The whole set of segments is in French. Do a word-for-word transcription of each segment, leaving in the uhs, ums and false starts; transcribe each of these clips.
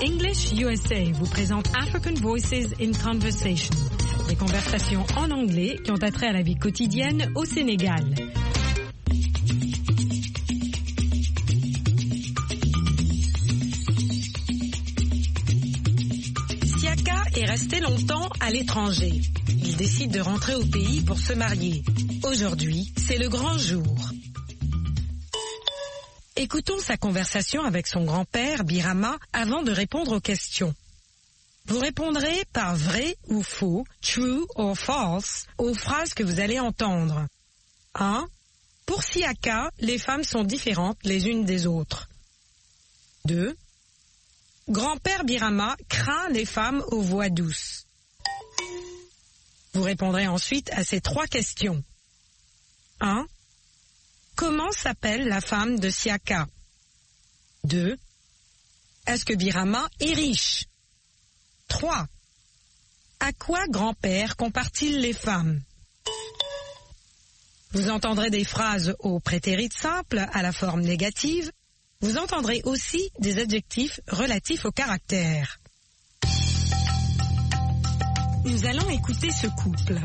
English U S A vous présente African Voices in Conversation, des conversations en anglais qui ont attrait à la vie quotidienne au Sénégal. Siaka est resté longtemps à l'étranger. Il décide de rentrer au pays pour se marier. Aujourd'hui, c'est le grand jour. Écoutons sa conversation avec son grand-père, Birama, avant de répondre aux questions. Vous répondrez par vrai ou faux, true or false, aux phrases que vous allez entendre. un. Pour Siaka, les femmes sont différentes les unes des autres. deux. Grand-père Birama craint les femmes aux voix douces. Vous répondrez ensuite à ces trois questions. un. Comment s'appelle la femme de Siaka? deux. Est-ce que Birama est riche? trois. À quoi grand-père compare-t-il les femmes? Vous entendrez des phrases au prétérit simple à la forme négative. Vous entendrez aussi des adjectifs relatifs au caractère. Nous allons écouter ce couple.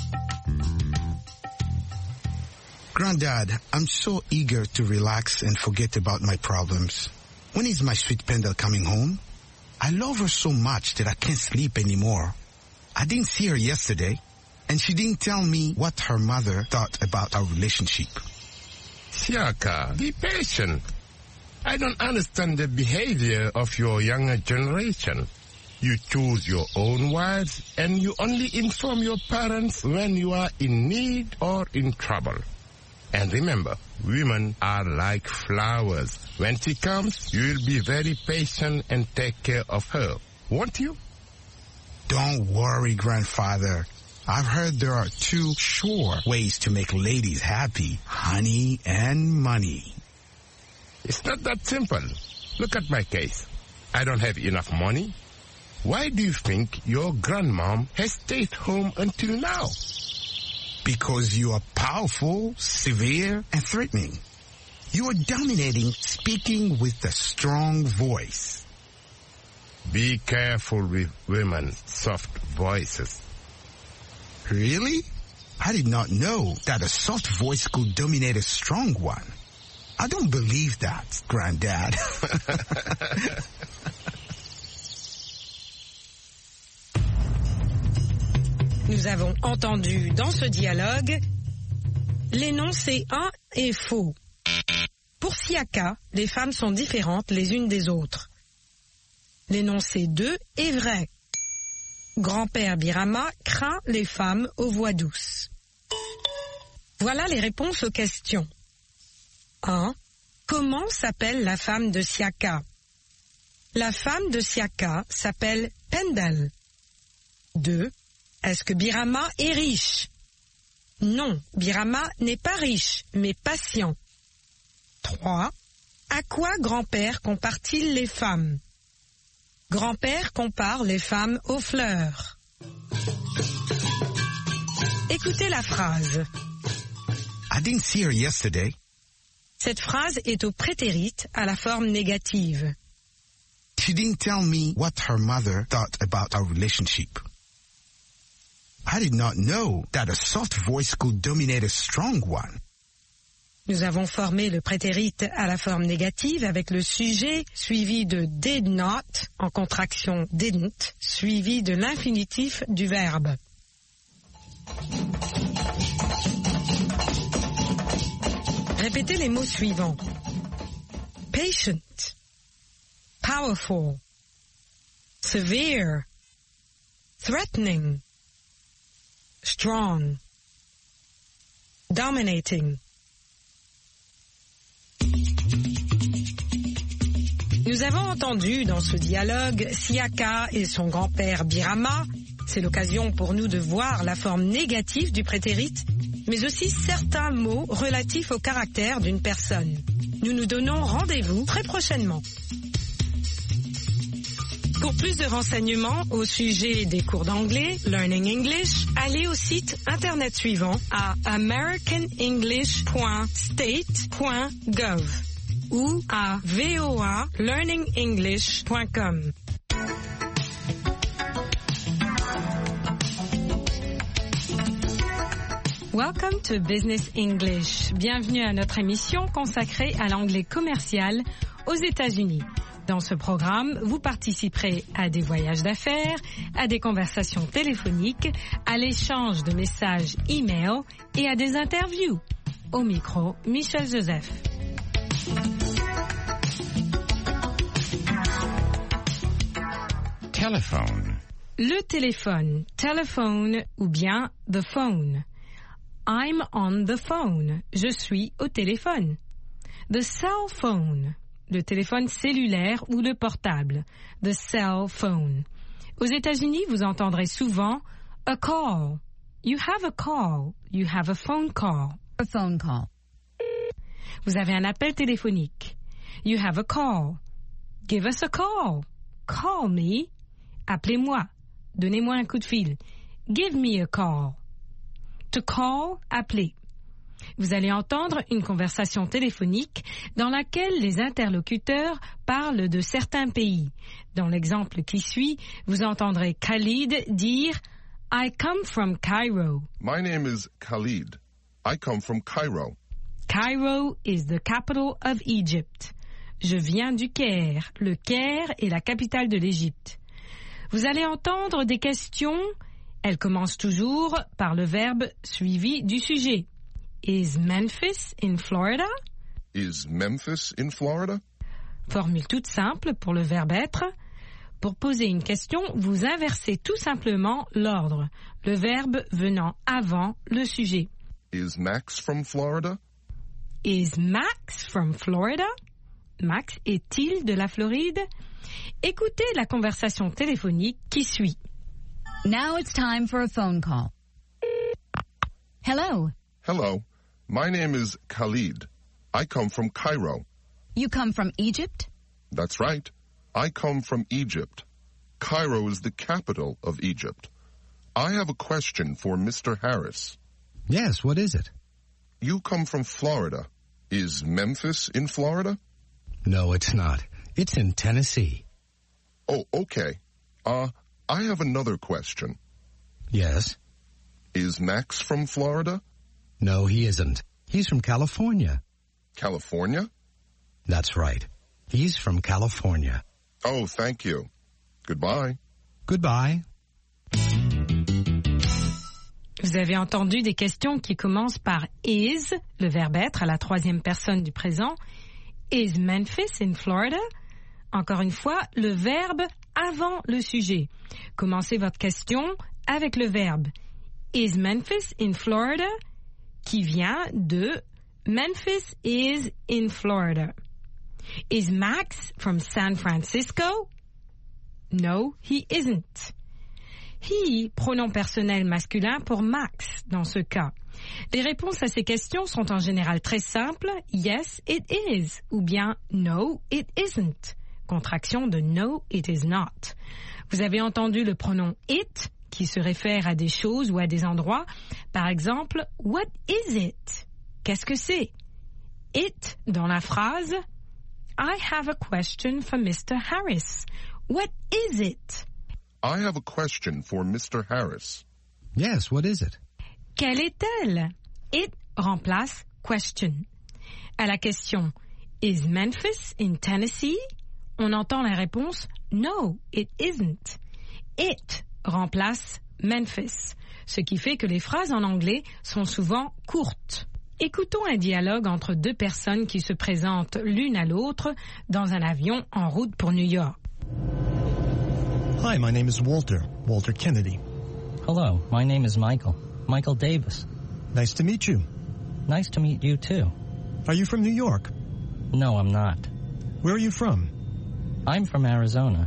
Granddad, I'm so eager to relax and forget about my problems. When is my sweet Pendle coming home? I love her so much that I can't sleep anymore. I didn't see her yesterday, and she didn't tell me what her mother thought about our relationship. Siaka, be patient. I don't understand the behavior of your younger generation. You choose your own wives, and you only inform your parents when you are in need or in trouble. And remember, women are like flowers. When she comes, you will be very patient and take care of her, won't you? Don't worry, grandfather. I've heard there are two sure ways to make ladies happy, honey and money. It's not that simple. Look at my case. I don't have enough money. Why do you think your grandmom has stayed home until now? Because you are powerful, severe, and threatening. You are dominating, speaking with a strong voice. Be careful with women's soft voices. Really? I did not know that a soft voice could dominate a strong one. I don't believe that, Granddad. Nous avons entendu dans ce dialogue l'énoncé un est faux. Pour Siaka, les femmes sont différentes les unes des autres. L'énoncé deux est vrai. Grand-père Birama craint les femmes aux voix douces. Voilà les réponses aux questions. un. Comment s'appelle la femme de Siaka? La femme de Siaka s'appelle Pendle. deux. Est-ce que Birama est riche? Non, Birama n'est pas riche, mais patient. trois. À quoi grand-père compare-t-il les femmes? Grand-père compare les femmes aux fleurs. Écoutez la phrase. I didn't see her yesterday. Cette phrase est au prétérit à la forme négative. She didn't tell me what her mother thought about our relationship. I did not know that a soft voice could dominate a strong one. Nous avons formé le prétérit à la forme négative avec le sujet suivi de did not, en contraction didn't, suivi de l'infinitif du verbe. Répétez les mots suivants. Patient, powerful, severe, threatening, strong, dominating. Nous avons entendu dans ce dialogue Siaka et son grand-père Birama. C'est l'occasion pour nous de voir la forme négative du prétérit, mais aussi certains mots relatifs au caractère d'une personne. Nous nous donnons rendez-vous très prochainement. Pour plus de renseignements au sujet des cours d'anglais, Learning English, allez au site internet suivant à american english point state point gov ou à voa learning english point com. Welcome to Business English. Bienvenue à notre émission consacrée à l'anglais commercial aux États-Unis. Dans ce programme, vous participerez à des voyages d'affaires, à des conversations téléphoniques, à l'échange de messages e-mail et à des interviews. Au micro, Michel Joseph. Telephone. Le téléphone, telephone ou bien the phone. I'm on the phone. Je suis au téléphone. The cell phone. Le téléphone cellulaire ou le portable. The cell phone. Aux États-Unis, vous entendrez souvent a call. You have a call. You have a phone call. A phone call. Vous avez un appel téléphonique. You have a call. Give us a call. Call me. Appelez-moi. Donnez-moi un coup de fil. Give me a call. To call, appeler. Vous allez entendre une conversation téléphonique dans laquelle les interlocuteurs parlent de certains pays. Dans l'exemple qui suit, vous entendrez Khalid dire « I come from Cairo ». My name is Khalid. I come from Cairo. Cairo is the capital of Egypt. Je viens du Caire. Le Caire est la capitale de l'Égypte. Vous allez entendre des questions. Elles commencent toujours par le verbe suivi du sujet. Is Memphis in Florida? Is Memphis in Florida? Formule toute simple pour le verbe être. Pour poser une question, vous inversez tout simplement l'ordre, le verbe venant avant le sujet. Is Max from Florida? Is Max from Florida? Max est-il de la Floride? Écoutez la conversation téléphonique qui suit. Now it's time for a phone call. Hello. Hello. My name is Khalid. I come from Cairo. You come from Egypt? That's right. I come from Egypt. Cairo is the capital of Egypt. I have a question for Mister Harris. Yes, what is it? You come from Florida. Is Memphis in Florida? No, it's not. It's in Tennessee. Oh, okay. Uh, I have another question. Yes? Is Max from Florida? No, he isn't. He's from California. California? That's right. He's from California. Oh, thank you. Goodbye. Goodbye. Vous avez entendu des questions qui commencent par is, le verbe être à la troisième personne du présent. Is Memphis in Florida? Encore une fois, le verbe avant le sujet. Commencez votre question avec le verbe Is Memphis in Florida? Qui vient de Memphis is in Florida. Is Max from San Francisco? No, he isn't. He, pronom personnel masculin pour Max dans ce cas. Les réponses à ces questions sont en général très simples. Yes, it is. Ou bien no, it isn't. Contraction de no, it is not. Vous avez entendu le pronom it qui se réfère à des choses ou à des endroits. Par exemple, what is it? Qu'est-ce que c'est? It dans la phrase I have a question for Mister Harris. What is it? I have a question for Mister Harris. Yes, what is it? Quelle est-elle? It remplace question. À la question Is Memphis in Tennessee? On entend la réponse No, it isn't. It remplace Memphis, ce qui fait que les phrases en anglais sont souvent courtes. Écoutons un dialogue entre deux personnes qui se présentent l'une à l'autre dans un avion en route pour New York. Hi, my name is Walter, Walter Kennedy. Hello, my name is Michael, Michael Davis. Nice to meet you. Nice to meet you too. Are you from New York? No, I'm not. Where are you from? I'm from Arizona.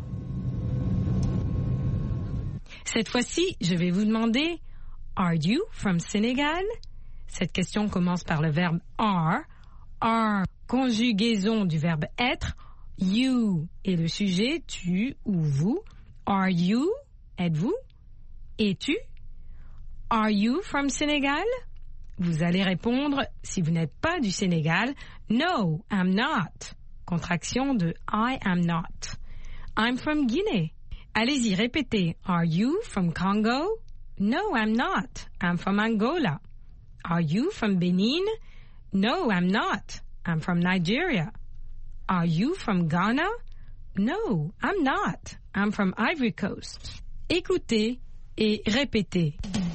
Cette fois-ci, je vais vous demander Are you from Senegal? Cette question commence par le verbe are. Are, conjugaison du verbe être. You est le sujet, tu ou vous. Are you? Êtes-vous? Es-tu? Are you from Senegal? Vous allez répondre, si vous n'êtes pas du Sénégal, No, I'm not. Contraction de I am not. I'm from Guinée. Allez-y, répétez. Are you from Congo? No, I'm not. I'm from Angola. Are you from Benin? No, I'm not. I'm from Nigeria. Are you from Ghana? No, I'm not. I'm from Ivory Coast. Écoutez et répétez.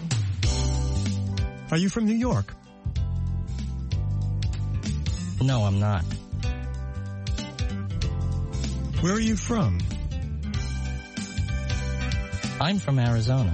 Are you from New York? No, I'm not. Where are you from? I'm from Arizona.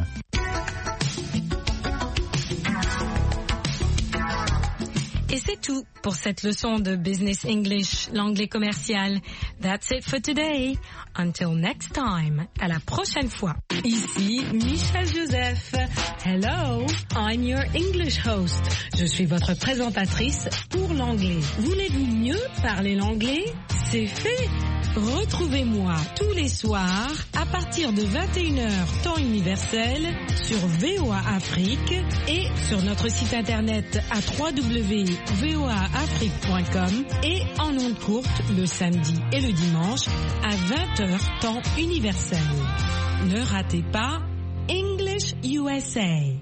Et c'est tout pour cette leçon de Business English, l'anglais commercial. That's it for today. Until next time. À la prochaine fois. Ici Michel Joseph. Hello, I'm your English host. Je suis votre présentatrice pour l'anglais. Voulez-vous mieux parler l'anglais? C'est fait. Retrouvez-moi tous les soirs à partir de vingt et une heures temps universel sur V O A Afrique et sur notre site internet à w w w point v o a afrique point com et en ondes courtes le samedi et le dimanche à vingt heures temps universel. Ne ratez pas English U S A.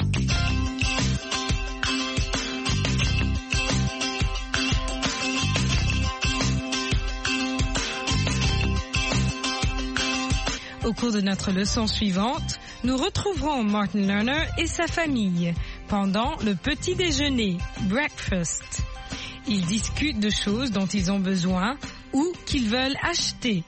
Au cours de notre leçon suivante, nous retrouverons Martin Lerner et sa famille pendant le petit déjeuner, breakfast. Ils discutent de choses dont ils ont besoin ou qu'ils veulent acheter.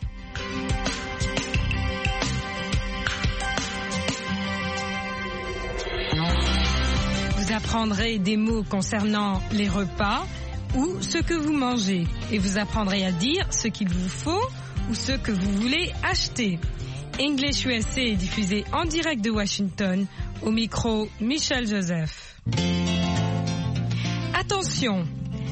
Vous apprendrez des mots concernant les repas ou ce que vous mangez et vous apprendrez à dire ce qu'il vous faut ou ce que vous voulez acheter. English U S A est diffusé en direct de Washington, au micro Michel Joseph. Attention,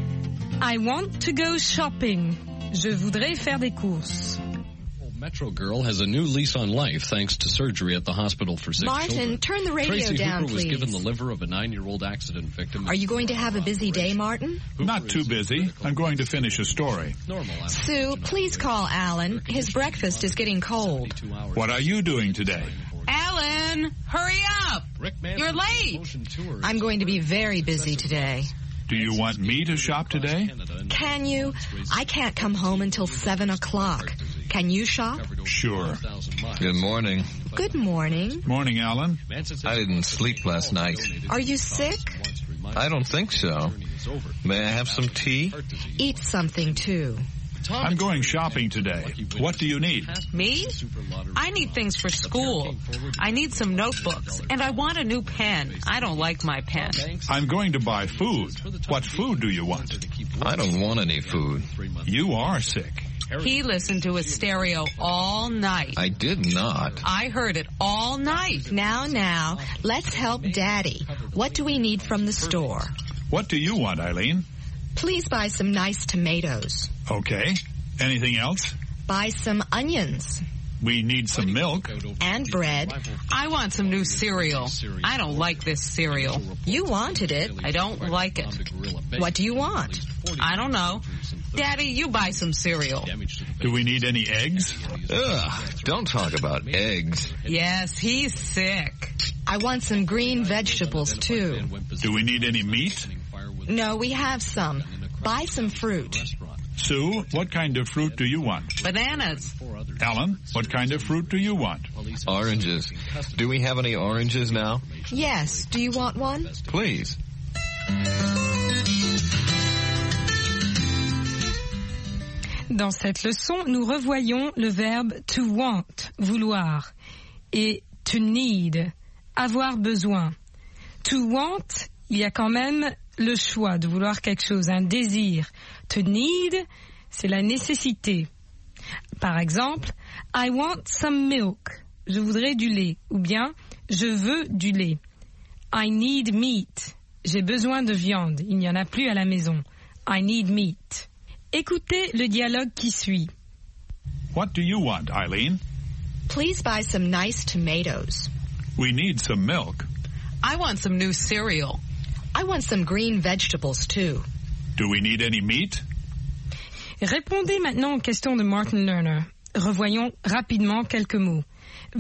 I want to go shopping. Je voudrais faire des courses. Metro Girl has a new lease on life thanks to surgery at the hospital for sick Martin, children. turn the radio Tracy down, Hooper was please. given the liver of a nine-year-old accident victim. Are you going to have a busy day, Martin? Not too busy. I'm going to finish a story. Sue, please call Alan. His breakfast is getting cold. What are you doing today? Alan, hurry up! You're late. I'm going to be very busy today. Do you want me to shop today? Can you? I can't come home until seven o'clock. Can you shop? Sure. Good morning. Good morning. Morning, Alan. I didn't sleep last night. Are you sick? I don't think so. May I have some tea? Eat something, too. I'm going shopping today. What do you need? Me? I need things for school. I need some notebooks, and I want a new pen. I don't like my pen. I'm going to buy food. What food do you want? I don't want any food. You are sick. He listened to his stereo all night. I did not. I heard it all night. Now, now, let's help Daddy. What do we need from the store? What do you want, Eileen? Please buy some nice tomatoes. Okay. Anything else? Buy some onions. We need some milk. And bread. I want some new cereal. I don't like this cereal. You wanted it. I don't like it. What do you want? I don't know. Daddy, you buy some cereal. Do we need any eggs? Ugh, don't talk about eggs. Yes, he's sick. I want some green vegetables, too. Do we need any meat? No, we have some. Buy some fruit. Sue, what kind of fruit do you want? Bananas. Alan, what kind of fruit do you want? Oranges. Do we have any oranges now? Yes. Do you want one? Please. Dans cette leçon, nous revoyons le verbe to want, vouloir, et to need, avoir besoin. To want, il y a quand même le choix de vouloir quelque chose, un désir. To need, c'est la nécessité. Par exemple, I want some milk. Je voudrais du lait. Ou bien, je veux du lait. I need meat. J'ai besoin de viande. Il n'y en a plus à la maison. I need meat. Écoutez le dialogue qui suit. What do you want, Eileen? Please buy some nice tomatoes. We need some milk. I want some new cereal. I want some green vegetables, too. Do we need any meat? Répondez maintenant aux questions de Martin Lerner. Revoyons rapidement quelques mots.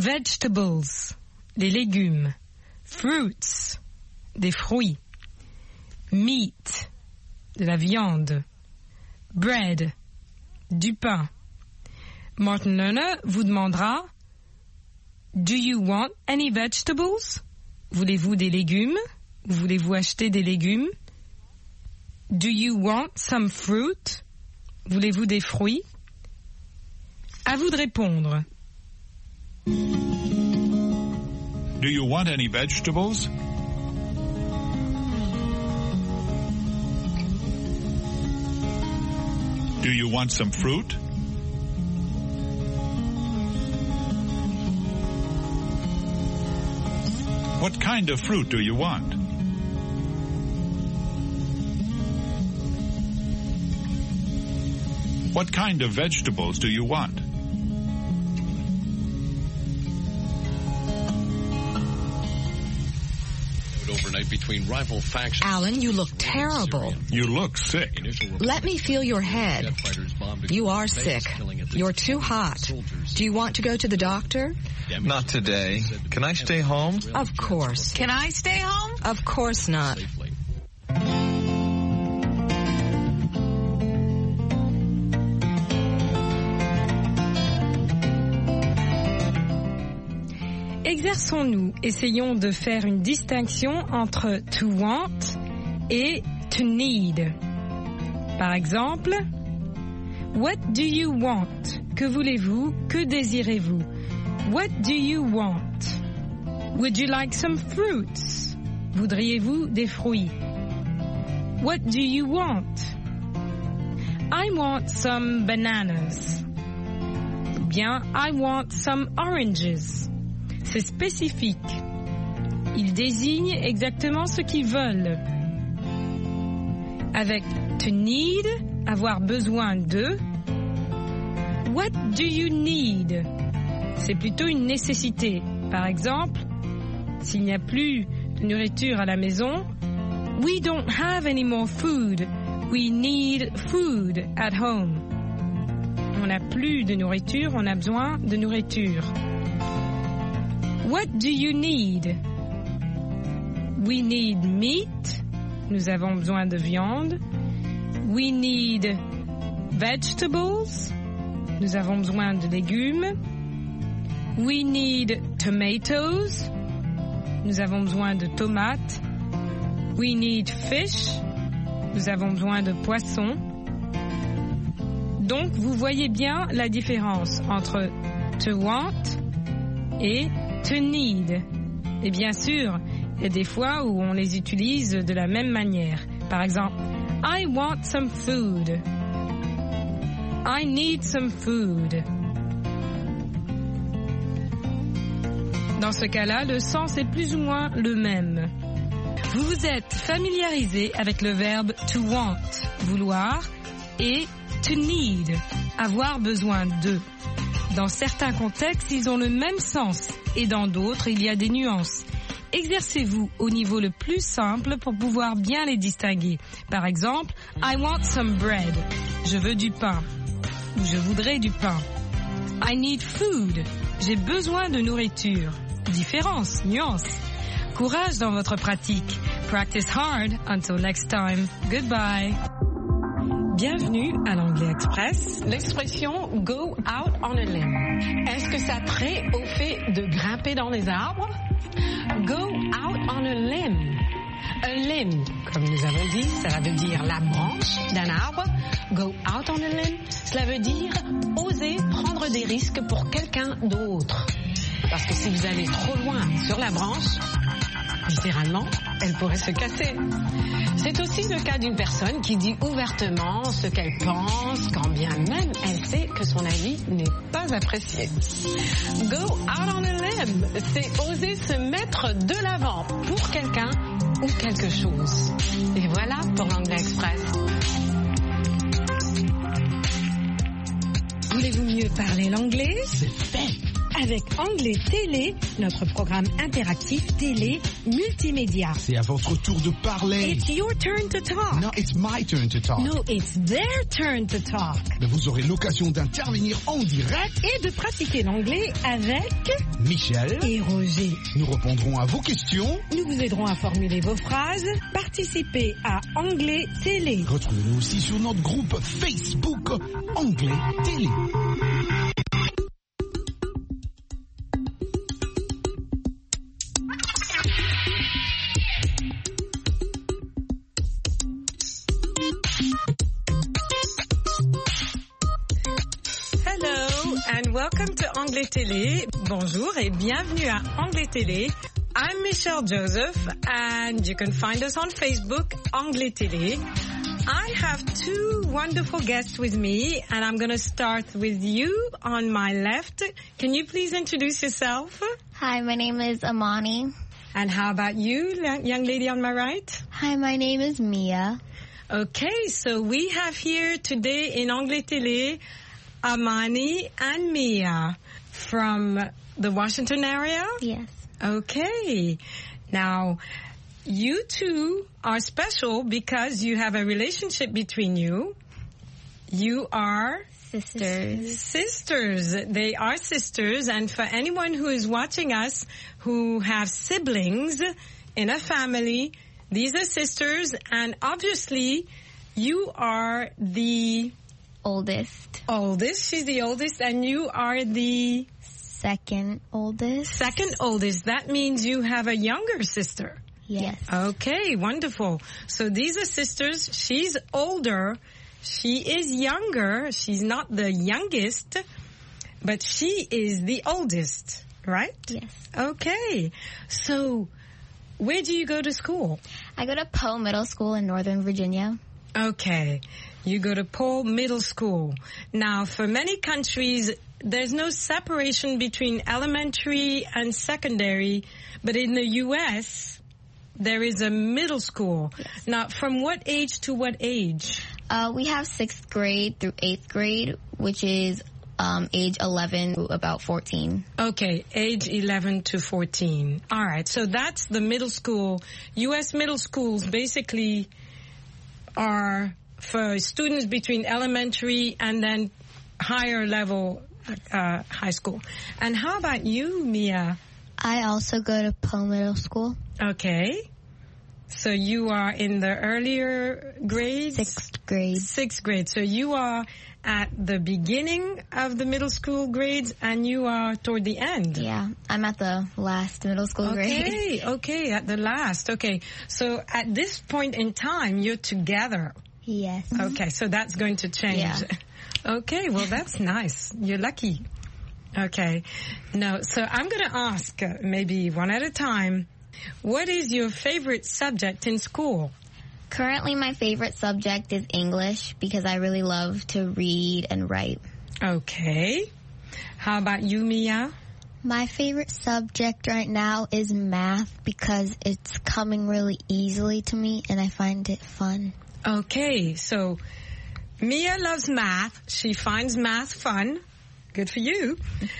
Vegetables, les légumes. Fruits, des fruits. Meat, de la viande. Bread, du pain. Martin Lerner vous demandera Do you want any vegetables? Voulez-vous des légumes? Voulez-vous acheter des légumes? Do you want some fruit? Voulez-vous des fruits? À vous de répondre. Do you want any vegetables? Do you want some fruit? What kind of fruit do you want? What kind of vegetables do you want? Overnight between rival factions. Alan, you look terrible. You look sick. Let me feel your head. You are sick. You're too hot. Do you want to go to the doctor? Not today. Can I stay home? Of course. Can I stay home? Of course not. Exerçons-nous, essayons de faire une distinction entre to want et to need. Par exemple, what do you want? Que voulez-vous? Que désirez-vous? What do you want? Would you like some fruits? Voudriez-vous des fruits? What do you want? I want some bananas. Ou bien, I want some oranges. C'est spécifique. Ils désignent exactement ce qu'ils veulent. Avec to need, avoir besoin de. What do you need? C'est plutôt une nécessité. Par exemple, s'il n'y a plus de nourriture à la maison, we don't have any more food. We need food at home. On n'a plus de nourriture, on a besoin de nourriture. What do you need? We need meat. Nous avons besoin de viande. We need vegetables. Nous avons besoin de légumes. We need tomatoes. Nous avons besoin de tomates. We need fish. Nous avons besoin de poissons. Donc, vous voyez bien la différence entre to want et to need. Et bien sûr, il y a des fois où on les utilise de la même manière. Par exemple, I want some food. I need some food. Dans ce cas-là, le sens est plus ou moins le même. Vous vous êtes familiarisé avec le verbe to want, vouloir, et to need, avoir besoin de. Dans certains contextes, ils ont le même sens, et dans d'autres, il y a des nuances. Exercez-vous au niveau le plus simple pour pouvoir bien les distinguer. Par exemple, I want some bread. Je veux du pain. Ou je voudrais du pain. I need food. J'ai besoin de nourriture. Différence, nuance. Courage dans votre pratique. Practice hard. Until next time. Goodbye. Bienvenue à l'Anglais Express. L'expression « go out on a limb ». Est-ce que ça trait au fait de grimper dans les arbres? Go out on a limb. A limb, comme nous avons dit, cela veut dire la branche d'un arbre. Go out on a limb, cela veut dire oser prendre des risques pour quelqu'un d'autre. Parce que si vous allez trop loin sur la branche, littéralement, elle pourrait se casser. C'est aussi le cas d'une personne qui dit ouvertement ce qu'elle pense, quand bien même elle sait que son avis n'est pas apprécié. Go out on a limb, c'est oser se mettre de l'avant pour quelqu'un ou quelque chose. Et voilà pour l'Anglais Express. Voulez-vous mieux parler l'anglais? C'est fait. avec Anglais Télé, notre programme interactif télé multimédia. C'est à votre tour de parler. It's your turn to talk. No, it's my turn to talk. No, it's their turn to talk. Mais vous aurez l'occasion d'intervenir en direct et de pratiquer l'anglais avec Michel et Roger. Nous répondrons à vos questions. Nous vous aiderons à formuler vos phrases. Participez à Anglais Télé. Retrouvez-nous aussi sur notre groupe Facebook Anglais Télé. And welcome to Anglais Télé. Bonjour et bienvenue à Anglais Télé. I'm Michelle Joseph and you can find us on Facebook, Anglais Télé. I have two wonderful guests with me and I'm going to start with you on my left. Can you please introduce yourself? Hi, my name is Amani. And how about you, young lady on my right? Hi, my name is Mia. Okay, so we have here today in Anglais Télé Amani and Mia from the Washington area? Yes. Okay. Now, you two are special because you have a relationship between you. You are sisters. Sisters. They are sisters. And for anyone who is watching us who have siblings in a family, these are sisters. And obviously, you are the oldest. Oldest. She's the oldest. And you are the second oldest. Second oldest. That means you have a younger sister. Yes. Okay, wonderful. So these are sisters. She's older. She is younger. She's not the youngest, but she is the oldest, right? Yes. Okay. So where do you go to school? I go to Poe Middle School in Northern Virginia. Okay. You go to Poe Middle School. Now, for many countries, there's no separation between elementary and secondary, but in the U S, there is a middle school. Yes. Now, from what age to what age? Uh, we have sixth grade through eighth grade, which is um, age eleven to about fourteen. Okay, age eleven to fourteen. All right, so that's the middle school. U S middle schools basically are for students between elementary and then higher level uh, high school. And how about you, Mia? I also go to Poe Middle School. Okay. So you are in the earlier grades? Sixth grade. Sixth grade. So you are at the beginning of the middle school grades and you are toward the end. Yeah, I'm at the last middle school okay, grade. Okay, okay, at the last. Okay. So at this point in time, you're together. Yes. Okay, so that's going to change. Yeah. Okay, well, that's nice. You're lucky. Okay. No, so I'm going to ask, uh, maybe one at a time, what is your favorite subject in school? Currently, my favorite subject is English because I really love to read and write. Okay. How about you, Mia? My favorite subject right now is math because it's coming really easily to me and I find it fun. Okay, so Mia loves math. She finds math fun. Good for you.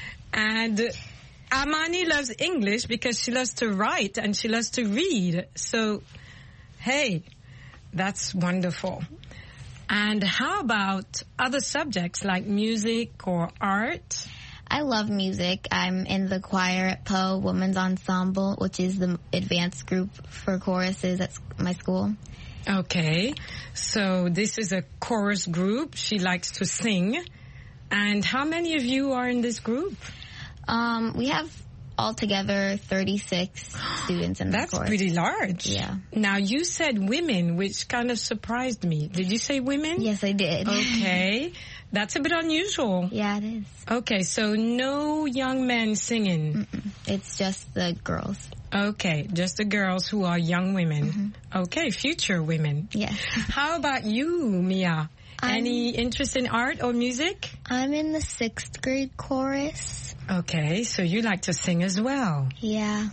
And Amani loves English because she loves to write and she loves to read. So, hey, that's wonderful. And how about other subjects like music or art? I love music. I'm in the choir at Poe Women's Ensemble, which is the advanced group for choruses at my school. Okay, so this is a chorus group. She likes to sing. And how many of you are in this group? Um, we have altogether thirty-six students in the That's chorus. pretty large. Yeah. Now, you said women, which kind of surprised me. Did you say women? Yes, I did. Okay. That's a bit unusual. Yeah, it is. Okay, so no young men singing. Mm-mm. It's just the girls. Okay, just the girls who are young women. Mm-hmm. Okay, future women. Yes. How about you, Mia? I'm, Any interest in art or music? I'm in the sixth grade chorus. Okay, so you like to sing as well. Yeah.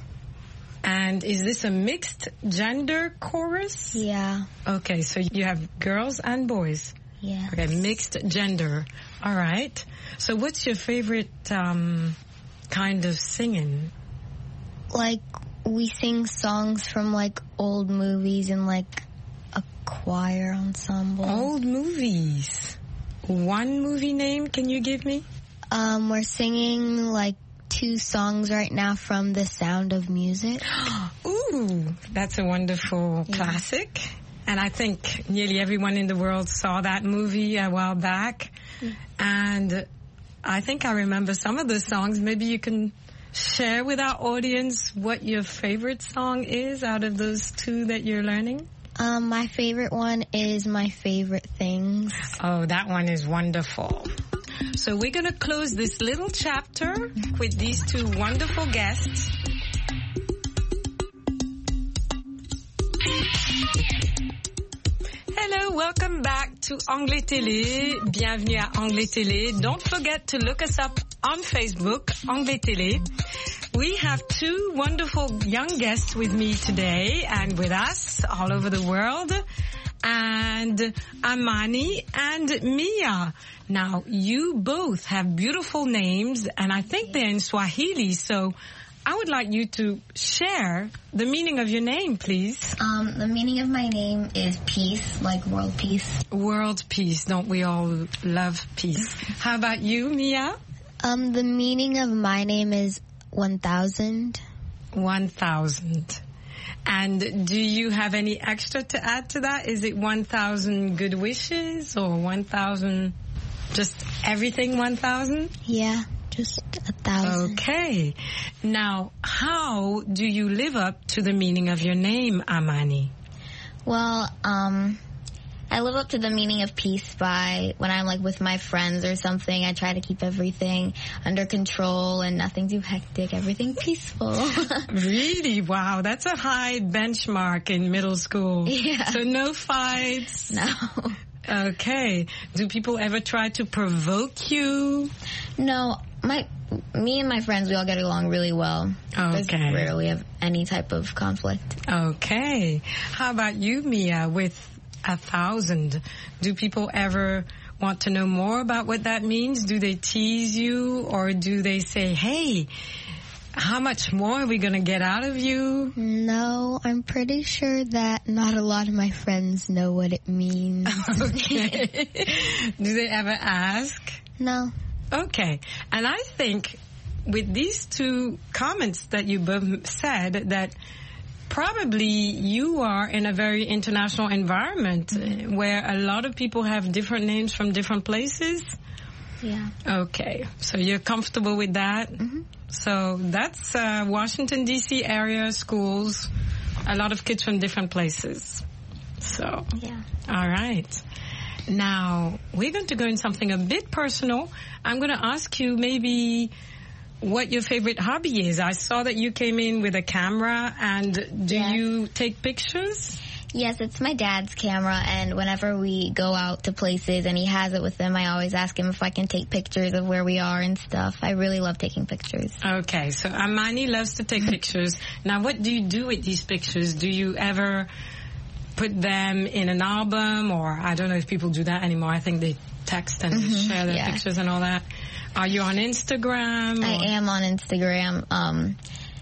And is this a mixed gender chorus? Yeah. Okay, so you have girls and boys. Yeah. Okay, mixed gender. All right. So what's your favorite um, kind of singing? Like, we sing songs from, like, old movies and, like, a choir ensemble. Old movies. One movie name can you give me? Um, we're singing, like, two songs right now from The Sound of Music. Ooh, that's a wonderful yeah. classic. And I think nearly everyone in the world saw that movie a while back. Mm. And I think I remember some of the songs. Maybe you can share with our audience what your favorite song is out of those two that you're learning. Um, my favorite one is My Favorite Things. Oh, that one is wonderful. So we're going to close this little chapter with these two wonderful guests. Hello, welcome back to Anglais Télé. Bienvenue à Anglais Télé. Don't forget to look us up on Facebook, Anglais Télé. We have two wonderful young guests with me today and with us all over the world. And Amani and Mia. Now, you both have beautiful names, and I think they're in Swahili, so I would like you to share the meaning of your name, please. Um, the meaning of my name is peace, like world peace. World peace. Don't we all love peace? How about you, Mia? Um, the meaning of my name is one thousand. one thousand. And do you have any extra to add to that? Is it one thousand good wishes or one thousand, just everything one thousand? Yeah, just a thousand. Okay. Now, how do you live up to the meaning of your name, Amani? Well, um, I live up to the meaning of peace by when I'm like with my friends or something, I try to keep everything under control and nothing too hectic, everything peaceful. Really? Wow, that's a high benchmark in middle school. Yeah. So no fights? No. Okay. Do people ever try to provoke you? No, my me and my friends, we all get along really well. Okay. There's rarely have any type of conflict. Okay. How about you, Mia, with a thousand? Do people ever want to know more about what that means? Do they tease you, or do they say, hey, how much more are we going to get out of you? No, I'm pretty sure that not a lot of my friends know what it means. Okay. Do they ever ask? No. Okay. And I think with these two comments that you both said, that probably you are in a very international environment mm-hmm. where a lot of people have different names from different places. Yeah. Okay. So you're comfortable with that? Mm-hmm. So that's uh, Washington, D C area schools, a lot of kids from different places. So, yeah. All right. Now, we're going to go in something a bit personal. I'm going to ask you maybe what your favorite hobby is. I saw that you came in with a camera, and do yes. you take pictures? Yes, it's my dad's camera, and whenever we go out to places and he has it with him, I always ask him if I can take pictures of where we are and stuff. I really love taking pictures. Okay, so Amani loves to take pictures. Now, what do you do with these pictures? Do you ever put them in an album, or I don't know if people do that anymore. I think they text and mm-hmm, share their yeah. pictures and all that. Are you on Instagram? Or? I am on Instagram. Um,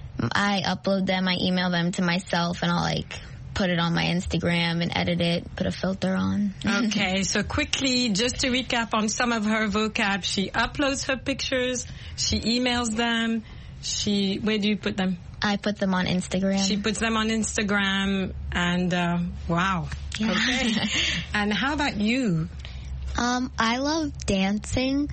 I upload them, I email them to myself, and I'll like put it on my Instagram and edit it, put a filter on. Okay, so quickly, just to recap on some of her vocab, she uploads her pictures, she emails them, she, where do you put them? I put them on Instagram. She puts them on Instagram, and uh, wow. Yeah. Okay. And how about you? Um, I love dancing.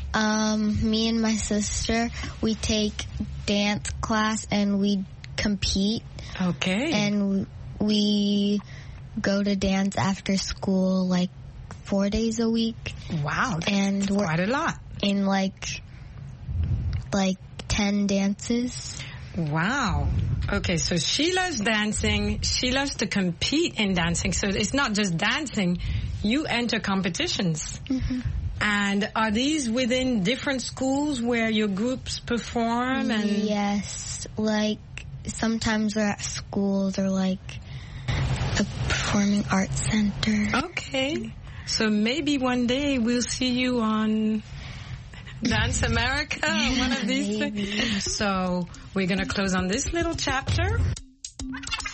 Um, me and my sister, we take dance class and we compete. Okay. And we go to dance after school like four days a week. Wow. That's and we're quite a lot. In like, like ten dances. Wow. Okay, so she loves dancing. She loves to compete in dancing. So it's not just dancing. You enter competitions. Mm-hmm. And are these within different schools where your groups perform? And yes. Like, sometimes we're at schools or like a performing arts center. Okay. So maybe one day we'll see you on Dance America, Yeah, one of these maybe. things. So we're going to close on this little chapter.